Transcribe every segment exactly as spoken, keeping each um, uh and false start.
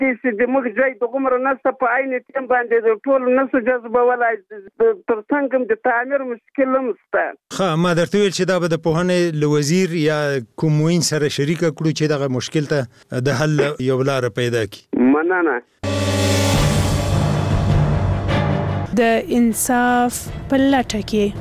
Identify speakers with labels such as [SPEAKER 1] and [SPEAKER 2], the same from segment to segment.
[SPEAKER 1] چې د موږ ځای د عمر نسته په عین ټیم باندې د ټول نسو جذبولای تر څنګه د تعمیر مشکل هم شته.
[SPEAKER 2] ښه ما درته ویل چې دا به د پوهنې له وزیر یا کوم معین سره شریکه کړو چې دغه مشکل ته د حل یو لاره پیدا کړي.
[SPEAKER 1] مننه.
[SPEAKER 3] د انصاف په لټه کې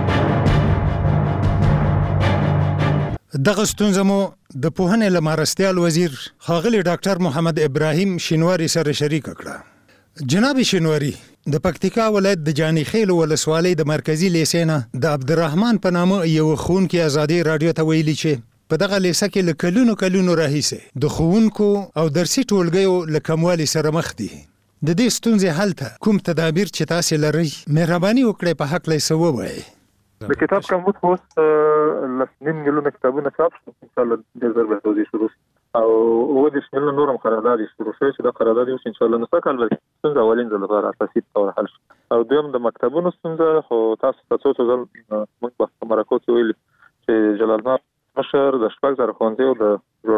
[SPEAKER 2] دغه ستونزه مو د پوهنې له مرستیال وزیر ښاغلي ډاکټر محمد ابراهیم شینواري سره شریکه کړه. جناب شینواري د پکتیکا ولایت د جاني خیل ولسوالۍ د مرکزی لیسې نه د عبدالرحمن په نامه یو ښوونکی ازادي رادیو ته ویلي چې په دغه لیسه کې له کلونو کلونو راهیسې د ښوونکو او درسي ټولګیو له کموالي سره مخ دي. د دې ستونزې حل ته کوم تدابیر چې تاسې لرئ مهرباني وکړئ په هکله څه ووایئ.
[SPEAKER 4] د کتاب کمبود خو اوس نیم میلیونه کتابونه چاپ شو انشاءالله ډېر زر به توضیح شروع شي او اووه دېرش میلیونه نور هم قرارداد شروع شوی چې دا قرارداد اوس انشاءالله نو څه کال به ستونزه اولین ځل لپاره اساسي طور حل شي. او دویم د مکتبونو ستونزه خو تاسو ته څو څو ځل موږ په مرکو کې ویلي چې جلال آباد مشر د شپږ زره ښوونځیو د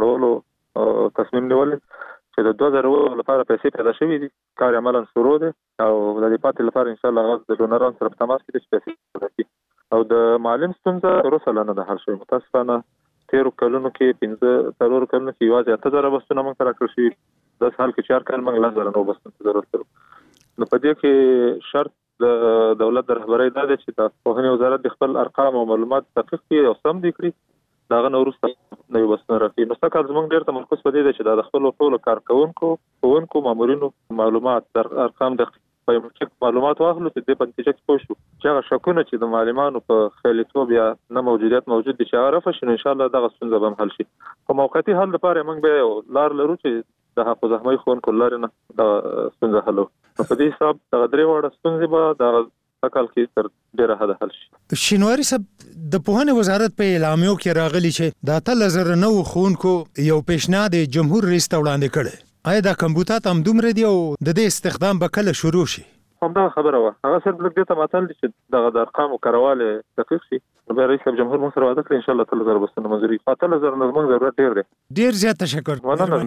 [SPEAKER 4] جوړولو تصمیم نیولی چې د دوه زره لپاره پیسې پیدا شوي دي. کار عملا شروع دی او د دې پاتې لپاره انشاءالله هغه د ډونرانو سره په تماس کې دي چې پیسې پیدا کړي. او د معلم ستونزه وروسته لا نه ده حل شوې. متاسفانه تېرو کلونو کې پنځه څلورو کلونو کې یوازې اته زره بستونه موږ ته راکړل شوي. داسې حال کې چې هر کال موږ لس زره نوو بستونو ته ضرورت لرو. نو په دې کې شرط د دولت د رهبرۍ دا دی چې د پوهنې وزارت د خپل ارقام او معلومات تحقیق کړي او سم دي کړي. د هغه نه وروسته نوي بستونه راکړي. نو سږ کال زموږ ډېر تمرکز په دې دی چې دا د خپلو ټولو کارکوونکو ښوونکو مامورینو معلومات ارقام د بایومټریک معلومات واخلو چې د په نتیجه کې پوه شو چې هغه شکونه چې د معلمانو په خیلیتوب یا نه موجودیت موجود دي چې هغه رفع شي نو انشاءالله دغه ستونزه به هم حل شي. په موقتي حل لپاره موږ به یو لار لرو چې د حافظ احمدي ښوونکو لارې نه دغه ستونزه حلو. نو په دې حساب دغه درې واړه ستونزې به دغه کال کې تر ډېره حده حل شي.
[SPEAKER 2] شینواري صاحب د پوهنې وزارت په اعلامیو کې راغلي چې د اتلس زره نوو ښوونکو یو پیشنهاد جمهور رئیس ته وړاندې کړی. آیا دا کمبوتات همدومره دي او د دې استخدام به کله شروع شي؟
[SPEAKER 4] همدغه خبره وه. هغه صرف لږ دې ته ماتل دي چې دغه د ارقامو کاروالی دقیق شي. نو بیا رئیس صاحب جمهور موږ سره وعده کړې انشاءالله اتلس زره بستونه منظوري. اتلس زره نه زموږ ضرورت ډېر دی.
[SPEAKER 2] ډېر زیات تشکر.
[SPEAKER 4] مننه.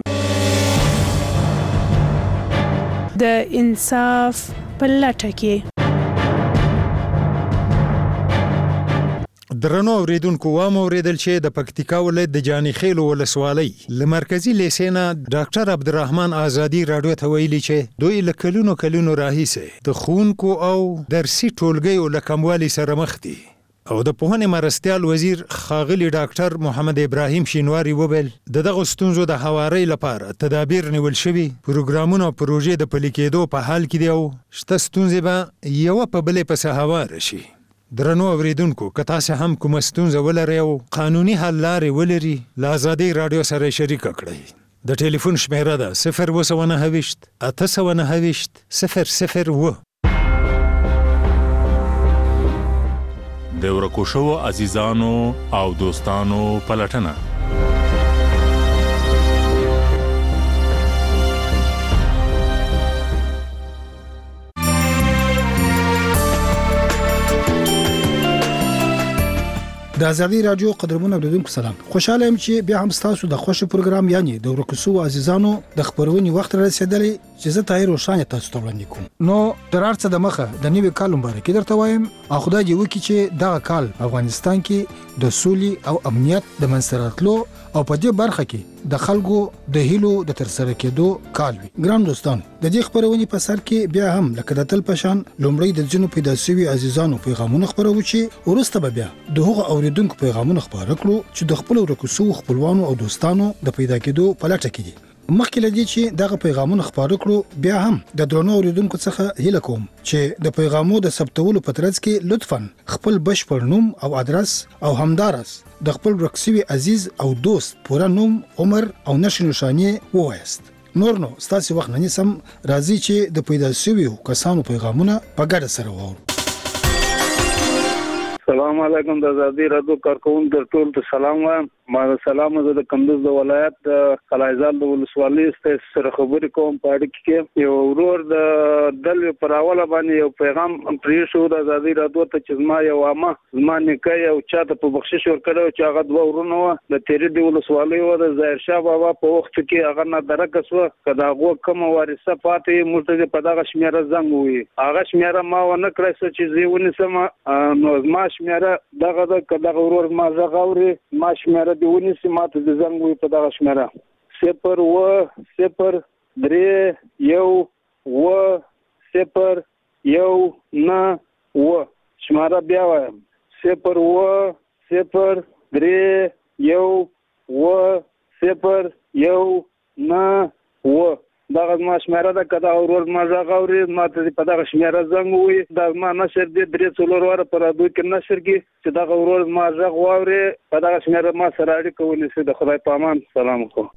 [SPEAKER 3] د انصاف په لټه کې
[SPEAKER 2] درنو اوریدونکو وام اوریدل چې د پکتیکا ولایت د جاني خیل ولسوالۍ له مرکزي لیسې نه ډاکټر عبدالرحمن ازادي رادیو ته ویلي چې دوی له کلونو کلونو راهیسې د ښوونکو او درسي ټولګیو له کموالي سره مخ دي. او د پوهنې مرستیال وزیر ښاغلي ډاکټر محمد ابراهیم شینواري وویل د دغو ستونزو د هوارۍ لپاره تدابیر نیول شوي، پروګرامونه او پروژې د پلي کېدو په حال کې دي او شته ستونزې به یوه په بلې پسې هواره شي. درنو اوریدونکو که تاسې هم کومه ستونزه ولرئ او قانوني حل لارې ولري له ازادۍ رادیو سره شریکه کړئ. د ټلیفون شمیره ده صفر اووه سوه نهه ویشت اته سوه نهه ویشت صفر صفر اووه.
[SPEAKER 5] د ورکو شوو عزیزانو او دوستانو پلټنه
[SPEAKER 6] د ازادي رادیو قدرمن اوریدونکو سلام. خوشاله یم چې بیا هم تاسو د خوښ پروګرام یعنی د ورکو شوو عزیزانو د خبرونې وخت رسیدلی چې زه طاهر روشان تاسو ته وړاندې کوم. نو درارڅه د مخه د نوي کال مبارکي درته وایم او خدای دې وکړي چې دغه کال افغانستان کې د سولې او امنیت د منځته راتلو او په دې برخه کې د خلکو د هیلو د ترسره کېدو کال وي. ګران دوستان د دې خبرونې په سر کې بیا هم لکه د تل په شان لومړی د ځینو پیدا شوي عزیزانو پیغامونه خبرو چې وروسته به بیا د هغو اوریدونکو پیغامونه خبره کړو چې د خپل ورکو شوو خپلوانو او دوستانو د پیدا کېدو په لټه کې دي. مخکې لدی چې دغه پیغامونه خبرو کړو بیا هم د درنو اوریدونکو څخه هیله کوم چې د پیغامو د ثبتولو په ترڅ کې لطفاً خپل بشپړ نوم او ادرس او همدارس د خپل ورکسوي عزیز او دوست پوره نوم، عمر او نښه نښانې ووایاست. نور نو ستاسو وخت نه نیسم، راځي چې د پیدا شویو کسانو پیغامونه په ګډه سره واورو.
[SPEAKER 1] السلام علیکم د ازادي رادیو کارکونکو ټول ته سلام وایم. ما سلام زه د کندوز د ولایت د قلعهزال د ولسوالۍ سره خبرې کوم په اړیکه کې یو ورور د دل پر اوله باندې یو پیغام پرې شو د ازادي رادیو ته چې زما یو عامه زما نکای او چاته په بخشش ورکړو چې هغه دوه ورونه و د تیری د ولسوالۍ و د ظاهر شاه بابا په وخت کې هغه نه درکه سو کدا غو کوم وارثه پاتې مرتضی په دغه شمیره زنګ وي هغه شمیره ما و نه کړی چې زیونه سم نو ما شمیره دغه دغه ورور ما زغوري ما شمیره دیونی سیمات د زنګ وي په دغه شمیره صفر و صفر درې یو و صفر یو نه و شماره بیا وایم صفر و صفر درې یو و صفر یو نه و دغه ما شمیره ده کدا ورور ما زغوري ما ته په دغه شمیره زنګ وي دا ما نشر دي درې څلور واره پر دوی کې نشر کې چې دغه ورور ما زغوري په دغه شمیره ما سره اړیکه ونیسي د خدای په امان سلام علیکم.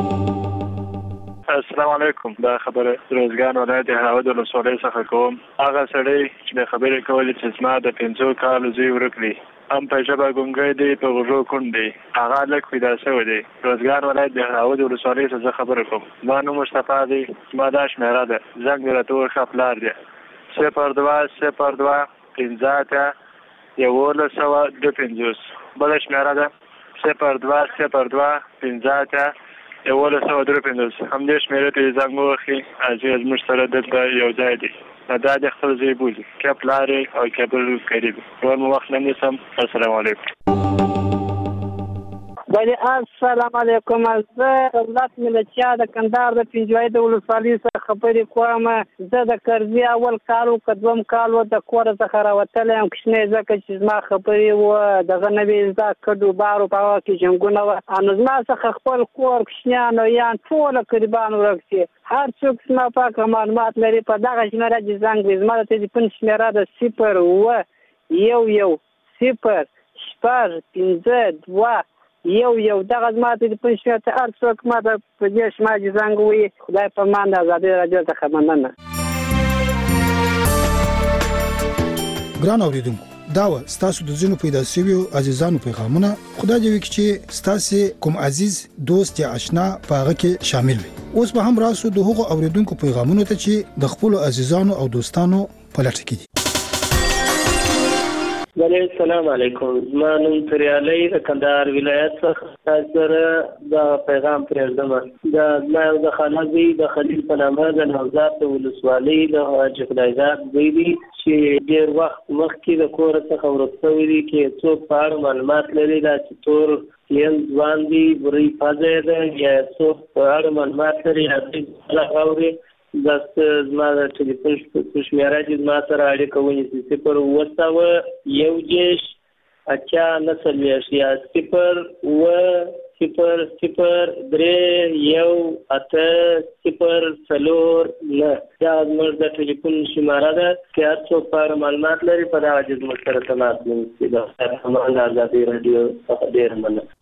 [SPEAKER 7] السلام علیکم. دا خبره روزګان ولایت هراود ولسوالۍ څخه کوم. هغه سړی چې د خبرې کولې چې زما د پنځو کالو زوی ورکړي هم په ژبه ګونګی دی په غوږو کوڼ دی هغه لږ پیدا شوی دی. روزګان ولایت د هراود ولسوالۍ څخه زه خبره کوم. زما نوم مصطفی دی. زما دا شمېره ده زنګ مې راته وښه پلار دی صفر دوه صفر دوه پنځه اته یولس سوه دوه پنځوس. بله شمېره ده صفر دوه صفر دوه پنځه اته یولس سوه دوه پنځوس. همدې شمېرې ته یې زنګ ووهي چې زموږ سره دلته یو ځای دی دا د خپل ځای بولي که پلار او که بل قریب نور مو وخت نه نیسم. السلام علیکم.
[SPEAKER 8] بله السلام علیکم. زه دولت ملتیا د کندهار د پنجوایي د ولسوالۍ څخه خبرې کوم. زه د کرزي اول کال و که دوم کال و د کوره څخه راوتلی یم کوچنی ځکه چې زما خبرې وه دغه نه وي زده کډو بارو په هغه کې جنګونه وه نو زما څخه خپل کور کوچنیان او یان ټوله قریبان ورک شي. هر څوک زما پاکه معلومات لري په دغه شمېره چې زنګ وي زما د تلیفون شمېره ده صفر اوه یو یو صفر شپږ پنځه دوه یو یو دغه زما د تلیفون شمېره ته هر څوک ما ته په دې شمېره چې زنګ وي خدای په امان د ازادي راډیو څخه مننه.
[SPEAKER 6] ګران اوریدونکو دا و ستاسو د ځینو پیدا شویو عزیزانو پیغامونه. خدای دې وکړي چې ستاسو کوم عزیز دوست یا آشنا په هغه کې شامل وي. اوس به هم راسو د هغو اوریدونکو پیغامونو ته چې د خپل عزیزانو او دوستانو په لټه کې دي.
[SPEAKER 9] بله السلام علیکم. زما نوم تریالی د کندهار ولایت څخه سره دا پیغام پرېږدم. دا زما یو د خاله زوی د خلیل په نامه د نوزاد د ولسوالۍ د حاجي خدایزاد زوی دی چې ډېر وخت مخکې د کوره څخه ورک شوی دی کې څوک په اړه معلومات لري دا چې تور یم ځوان دی بري پځې ده یا څوک په اړه معلومات لري هغه اوري داست زما د ټلیفون شمېره چې زما سره اړیکه ونیسي صفر اووه سوه یو دېرش اتیا نهه څلوېښت یا صفر اووه صفر صفر درې یو اته صفر څلور نه دا زموږ د ټلیفون شمېره ده که هر څوک په اړه معلومات لري په دغه چې زموږ سره تماس ونیسي. د خیر د ازادي راډیو څخه ډېره مننه.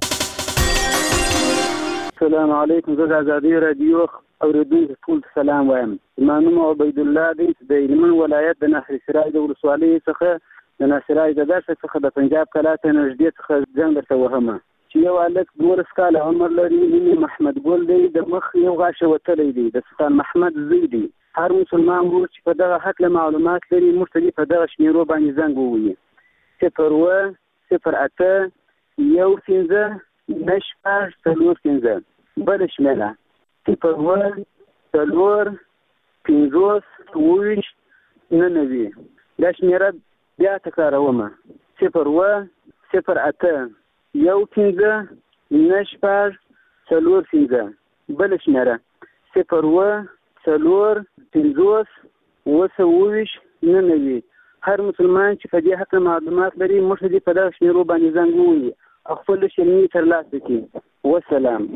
[SPEAKER 10] السلام علیکم. زه د ازادي راډیو اوریدونکو ټول سلام وایم. زما نوم عبید الله دی د هلمند ولایت د ناصر سراج د ولسوالۍ څخه د ناصر سراج د دښتې څخه د پنجاب کلا ته نږدې څخه زنګ درته وهمه چې یو هلک دولس کاله عمر لري نوم یې محمد ګل دی د مخ یو غاښ وتلی دی د سلطان محمد زوی دی. هر مسلمان ورور چې په دغه هکله معلومات لري موږ ته دې په دغه شمېرو باندې زنګ ووهي صفر اووه صفر اته یو پنځه نهه شپږ څلور پنځه. بله شمېره صفر اووه څلور پنځوس اووه ویشت نهه نوي. دا شمېره بیا تکرارومه صفر اووه صفر اته یو پنځه نهه شپږ څلور پنځه. بله شمېره صفر اووه څلور پنځوس اووه سوه اووه ویشت نهه نوي. هر مسلمان چې په دې هکله معلومات لري موږ ته دې په دغه شمېرو باندې زنګ ووهي او خپل شرمي ترلاسه کړي. والسلام.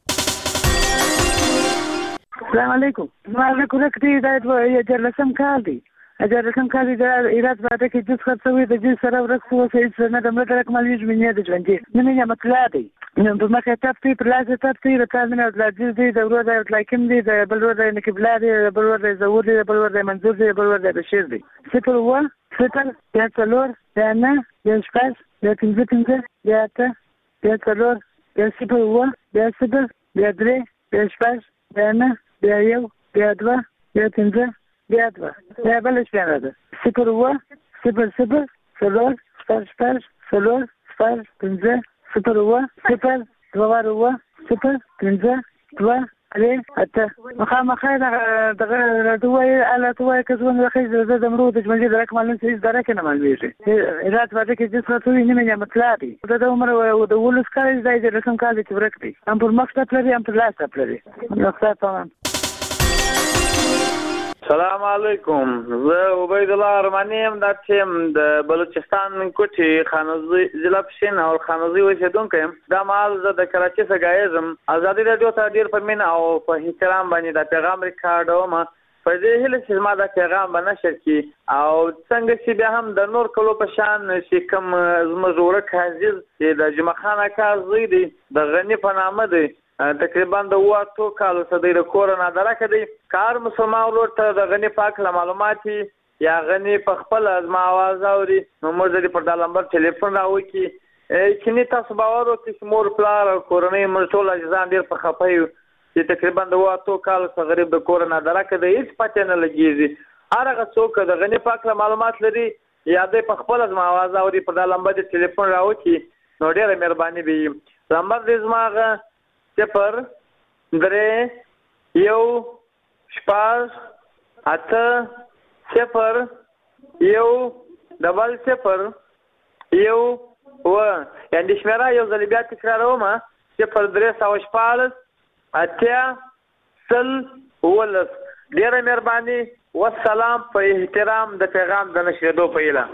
[SPEAKER 11] السلام علیکم. زما ورک ورک دی دا دیارلسم کال دی دیارلسم کال دی د ایرات باده کې جز خرڅوي د جز سره ورک شو چې نه د مړه رقم لوي ژوندې د ژوندې نه نه مطلع دی نو په مخه تاسو په لاس تاسو د تاسو نه د جز دی د ورو د لایکم دی د بل ورو د نکبلا دی د بل ورو د زور دی د بل ورو د منظور دی د بل ورو د بشیر دی. صفر اووه صفر یا څلور یا نه یا شپږ یا پنځه پنځه یا اته یا څلور بیا صفر اوه بیا صفر بیا درې بیا شپږ بیا نه بیا یو بیا دوه بیا پنځه بیا دوه بیا بله شمېره ده صفر اوه صفر صفر څلور شپږ شپږ څلور شپږ پنځه صفر اوه صفر دوه واره اوه صفر پنځه دوه درې اته مخامخ دغه راته ووایي هلته ووایي که زما ښځې زه د مړو د ژوندي درک معلوم چې هېڅ درک نه معلومېږي هرات باده کې چې څه وي نیمه نعمتلا دی د ده عمر د اوولس کال دی د رسم کال دی چې ورک دی هم پر مخ ټپ لري هم پر لاس ټپ لري نقصه تمام
[SPEAKER 12] سلام علیکم زه عبید الله ارمانی یم دا چې یم د بلوچستان کوټې خانوزي ضلع پښین او خانوزي اوسېدونکی یم دا مهال زه د کراچۍ څخه ګایز یم ازادي راډیو ته ډېر په مینه او په احترام باندې دا پیغام ریکارډوم په دې هیله چې زما دا پیغام به نشر کړي او څنګه چې بیا هم د نور کلو په شان چې کوم زموږ ورک عزیز چې د جمعه خان اکا زوی دی د غني په نامه دی تقریبا د اوه اتو کالو څخه دی د کوره نادرکه دی که هر مسلمان ورور ته د غني پاک له معلومات یا غني په خپله زما اواز اوري نو موږ د دې پر دا نمبر ټلیفون راوکړي چیني تاسو باور وکړئ چې مور پلار او کورنۍ موږ ټول عزیزان ډېر په خفه یو چې تقریبا د اوه اتو کالو څخه غریب د کوره نادرکه دی هېڅ پته نه لګېږي هر هغه څوک د غني پاک له معلومات لري یا دی په خپله زما اواز اوري پر دا نمبر د ټلیفون راوکړي نو ډېره مهرباني به وي نمبر دی زما هغه صفر درې یو شپږ اته صفر یو ډبل صفر یو اوه یعنې شمېره یو ځل بیا تکراروم صفر درې سوه شپاړس اتیا سل اوولس ډېره مهرباني والسلام په احترام د پیغام د نشرېدو په هیله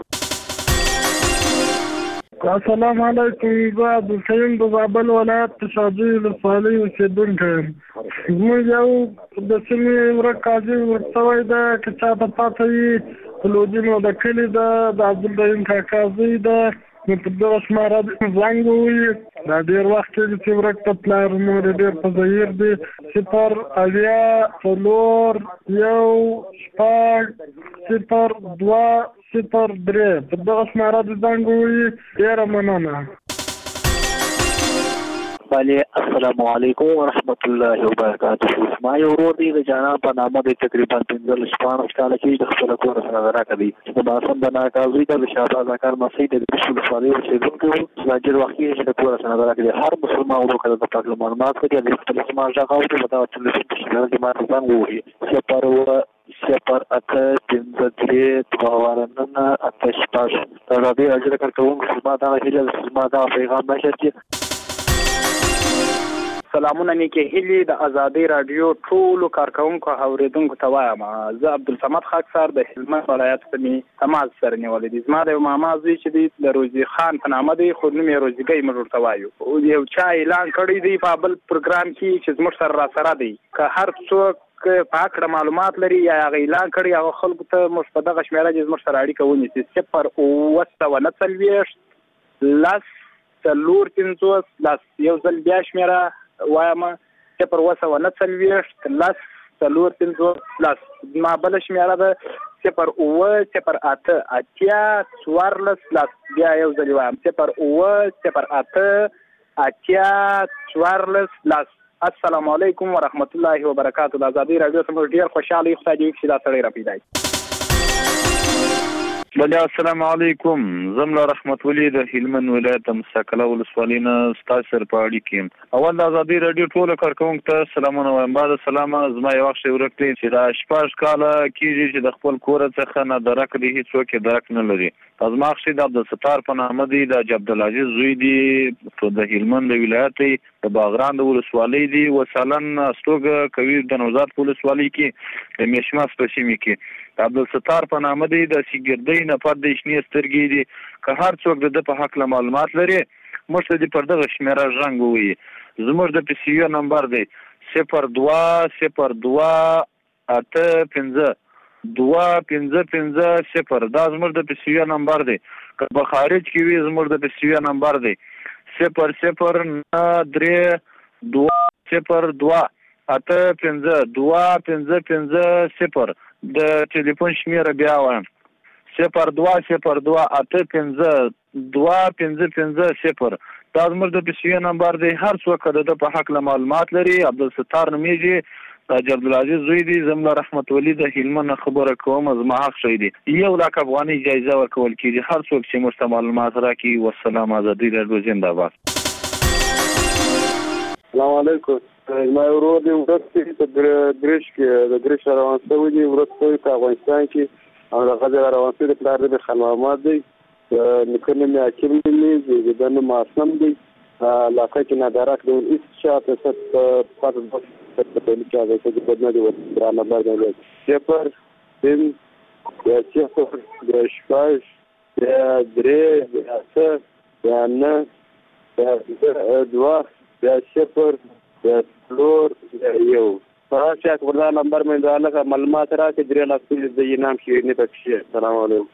[SPEAKER 13] السلام علیکم زه عبدالسلیم د زابل ولایت تشاجي ولسوالۍ اوسېدونکی یم زموږ یو د سیمې ورک قاضي ورک شوی ده که چا ته پته وي کلودي نو د کلي ده د عبدالرحیم کاکا زوی ده نو په دغه شماره زنګ ووایي دا ډېر وخت کېږي چې ورک ته پلار مور یې ډېر په ظهیر دی صفر اویا څلور یو شپږ صفر دوه صفر درې په دغه شماره د زنګ ووایي ډېره مننه
[SPEAKER 14] بله السلام علیکم ورحمت الله وبرکاته ما یو ورور دی د جانان په نامه دی تقریبا پنځلس شپاړس کاله کېږي د خپله کوره سره راکه دی د ماسم د ناکازوي ته د شهباز اکار مسۍ د ګرشي ولسوالۍ اوسېدونکی و چې دا ډېر وخت کېږي چې د کوره سره راکه دی هر مسلمان ورور که د پاک له معلومات کړي هغې خپل زما غږ اوري په دغه ټلیفون په شمېره کې ماته زنګ ووهي صفر اوه صفر اته پنځه درې دوه واره نهه اته شپږ د ازادۍ راډیو د کارکوونکو زما دغه هیله ده چې زما دغه پیغام نشر کړي
[SPEAKER 15] سلامونه نیکې هیلې د ازادۍ راډیو ټولو کارکوونکو او اورېدونکو ته وایم زه عبدالصمد خاکسار د هلمند ولایت څخه مې تماس سره نیولی دی زما د یو ماما زوی چې دی د روزي خان په نامه دی خو نوم یې روزیګۍ موږ ورته وایو یو چا اعلان کړی دی په بل پروګرام کې چې زموږ سره راسره دی که هر څوک په هکله معلومات لري یا هغه اعلان کړي هغه خلکو ته موږ په دغه شمېره کې زموږ سره اړیکه ونیسي صفر اووه سوه نه څلوېښت لس څلور پنځوس لس یو ځل بیا شمېره وایم صفر اووه سوه نه څلوېښت لس څلور پنځوس لس زما بله شمېره ده صفر اووه صفر اته اتیا څوارلس لس بیا یو ځل وایم صفر اووه صفر اته اتیا څوارلس لس السلام علیکم ورحمت الله وبرکاته د ازادۍ راډیو ته موږ ډېر خوشحاله یو خدای دې وکړي چې دا سړی راپیدا شي
[SPEAKER 16] بله السلام علیکم زم له رحمت ولي د هلمند ولایت د مساکله ولسوالۍ نه ستاسو سره په اړیکه یم اول د ازادۍ راډیو ټولو کارکوونکو ته سلامونه وایم بعد سلامه زما یو وخت ورک دی چې دا شپږ کاله کېږي چې د خپل کوره څخه نه درک دی هېڅوک یې درک نه لري زما خښې د عبدالستار په نامه دی د حاجي عبدالعزیز زوی دی د هلمند د ولایت دی د باغران د ولسوالۍ دی وسالن استوګه کوي د نوزاد په ولسوالۍ کې د میشماس په سیمې کې د عبدالستار په نامه دی د سیګردۍ نفر د شنې سترګې دي که هر څوک د ده په هکله معلومات لري موږ ته دې پر دغه شمېره غږ ووایي زموږ د پي سی یو نمبر دی صفر دوه صفر دوه اته پنځه دوه پنځه پنځه صفر دا زموږ د پي سی یو نمبر دی که په خارج کې وي زموږ د پي سی یو نمبر دی صفر صفر نه درې دوه صفر دوه اته پنځه دوه پنځه پنځه صفر د ټلیفون شمېره بیا وایم صفر دوه صفر دوه اته پنځه دوه پنځه پنځه صفر دا زموږ د پیسوي نمبر دی. هر څوک د په حق له معلومات لري. عبدالستار نومیږي، حاج عبدالعزیز زوی دی. زمله رحمت ولی د هلمند خبره کوم، زما حق شوی دی. یو لاک افغاني جایزه ورکول کیږي هر څوک چې موږ ته معلومات راکړي. والسلام. ازادي راډیو زنده باد.
[SPEAKER 17] السلام علیکم. ما ورور دی ورته په درش کې د درش روان شوی دی ورته په افغانستان کې او د غزل روان شوی د پلار د خلمات دی نکنه مې اکیل دی د نو ماسم دی لاکه کې نه درک دی هیڅ شاته ست پر په لیکه ده چې په دې وخت را نه باندې صفر تین یا صفر د شپږ یا درې یا څه یا نه یا دوه یا صفر یا څلور یا یو په هغه وردا نمبر مې دا لکه معلومات راکړي درې لاسې د انعام شي نه پکې. السلام علیکم.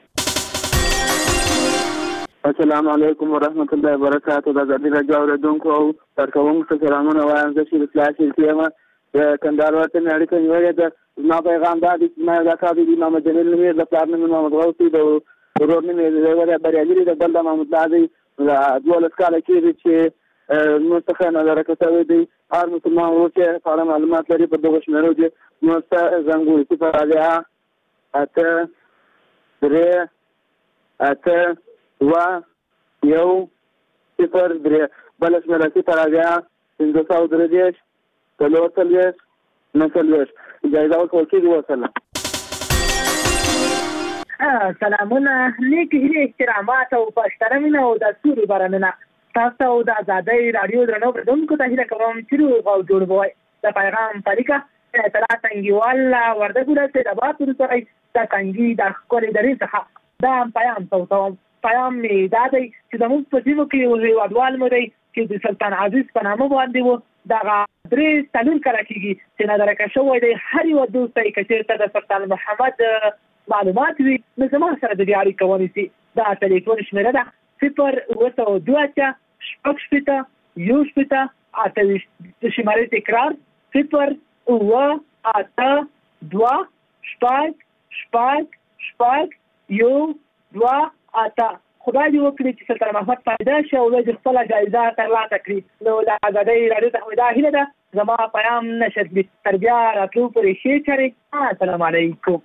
[SPEAKER 10] السلام علیکم ورحمت الله وبرکاته. د ازادي راډیو اوریدونکو او کارکوونکو ته سلامونه وایم. زه چې اصلاح شلتیم د کندهار ورته مې اړیکه نیولې ده. زما پیغام دا دی چې ما دا کار دی محمد جلیل نومې د پلار نوم محمد غوثي د ورور نوم یې بریالي دی د بل د محمود الله دی. دولس کاله کېږي چې موږ څخه نظر کتوی دی. هر مسلمان ورور چې په اړه معلومات لري په دغه شمېرو کې موږ ته زنګ ووایي صفر اویا اته درې اته دوه یو صفر درې. بله شمېره صفر اویا پنځه سوه درې دېرش څلور څلوېښت نهه څلوېښت. اجازه ورکول کېږي. وسلام.
[SPEAKER 11] سلامونه، نیک هیلې، احترامات او پښتنه او د سوري برنامه تاسو او د ازادۍ راډیو درنو بردونکو ته هیله کوم چې روغ او جوړ وای. د پیغام طریقه اطلاع تنګیوال وردګوره چې د باتور سره د تنګي د خوري درې څخه دا پیغام توتم. پیغام می دا دی چې د موږ په ټیمو کې یو هیوادوال مو دی چې د سلطان عزیز په نامه باندې وو. دغه درې څلور کاله کېږي چې نادرکه شوی دی. هر یو دوست یې که چېرته د سلطان محمد معلومات وي نو زما سره د دې اړیکه ونیسي. دا ټلیفون شمېره ده صفر اوه سوه دوه اتیا شپږ شپېته یو شپېته اته ویشت. د شمارې تکرار صفر اوه اته دوه شپږ شپږ شپږ یو دوه اته. خدای دې وکړي چې سلطان محمد پیدا شي او د خپل جایزه ترلاسه کړي. نو د ازادۍ راډیو ته دا هیله ده زما پیغام نشر کړي. تر بیا راتلو پورې ښې چارې. السلام علیکم.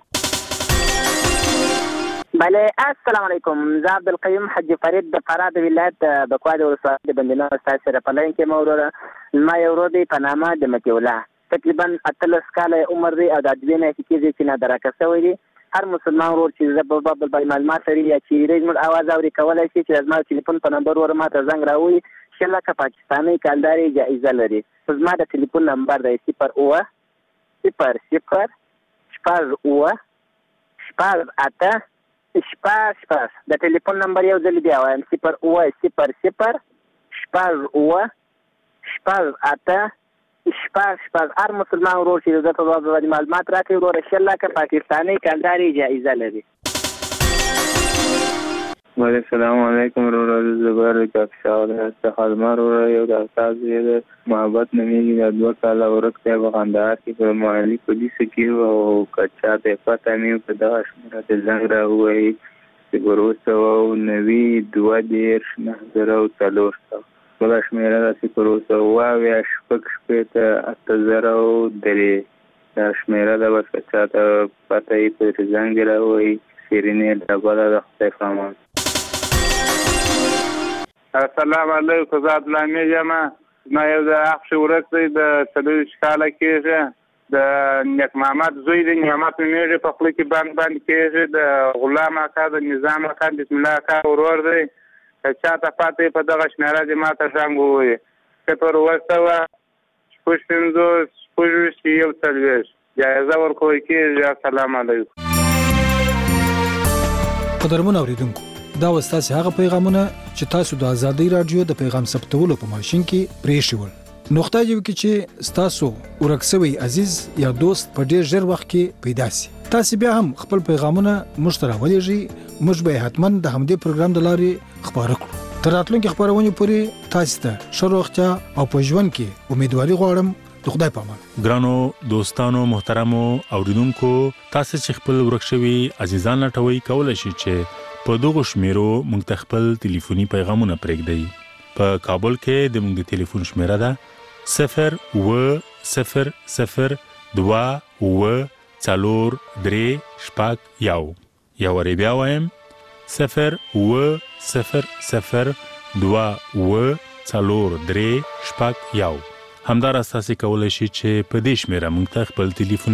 [SPEAKER 18] بله السلام علیکم. زه عبدالقیوم حج فرید د فراه د ولایت د کوه د ولسوالۍ د بندینا ستاسو سره په لاین کې مو وروره زما یو ورور دی په نامه د مطیع الله تقریبا اتلس کاله عمر دی او د دوې میاشتې کېږي چې نادرکه شوی دی. هر مسلمان ورور چې زه په باب باندې معلومات لري یا چې زموږ اواز اوري کولی شي چې زما ټلیفون په نمبر ور ماته زنګ راوړي. شل لکه پاکستاني کالداري جایزه لري. زما د ټلیفون نمبر دی صفر اوه صفر صفر شپږ اوه شپږ اته شپږ شپږ. د ټلیفون نمبر یو ځل بیا وایم صفر اوه صفر صفر شپږ اوه شپږ اته شپږ شپږ. هر مسلمان ورور چې د په باب باندې معلومات راکړي وروره شل لکه پاکستاني کالداري جایزه لري.
[SPEAKER 19] وعلیکم السلام علیکم وروره. زبر کاکشا څخه زما وروره یو د استاد د محبت نومیږي. د دوه کاله ورک دی په کندهار کې په محلي پولیسو کې او که چا ته پته نه وي په دغه شمېره ته زنګ راووایي صفر اوه سوه نوي دوه دېرش نهه زره او څلور سوه. بله شمېره ده صفر اوه سوه اوه اویا شپږ شپېته اته زره او درې. دا شمېره ده بس که چا ته پته وي پرې زنګ راووایي. شیرینې ډبله د خدای پامان.
[SPEAKER 20] السلام علیکم. زه عبدالحمید یم. زما یو د اخښې ورک دی د څلوېښت کاله کېږي. د نیک محمد زوی دی نعمت نومېږي. په خوله کې بند بند کېږي. د غلام اکا د نظام اکا بسم الله اکا ورور دی. که چا ته پاته په دغه شمېره دې ما ته زنګ ووایي صفر اوه سوه شپږ پنځوس شپږ ویشت یو څلوېښت. جایزه ورکول کېږي. السلام علیکم.
[SPEAKER 6] قدرمن اوریدونکو دا وستاسې هغه پیغامونه چې تاسو د ازادۍ راډیو د پیغام ثبتولو په ماشین کې پرېښي ول. نقطه یو کې چې ستاسو ورک شوی عزیز یا دوست په ډېر ژر وخت کې پیدا شي. تاسو بیا هم خپل پیغامونه موږ ته راولېږئ. موږ به حتما د همدې پروګرام د لارې خپاره کړو. تر راتلونکي خپرونې پورې تاسو ته ښه روغتیا او په ژوند کې امیدواري غواړم. د خدای په امان.
[SPEAKER 5] ګرانو دوستانو محترمو اوریدونکو تاسو چې خپل ورک شوی عزیزان لټوي کولای شئ چې په دغه شمیرو موږ ته خپل ټلیفوني پیغامونه پرېږدئ. په کابل کې د موږ د ټلیفون شمیره ده صفر و صفر صفر دوه و څلور درې شپږ یو یا ورې بیا وایم صفر و صفر صفر دوه و څلور درې شپږ یو. همدارس تاسې کولی شئ چې په دې شمیره موږ ته خپل ټلیفون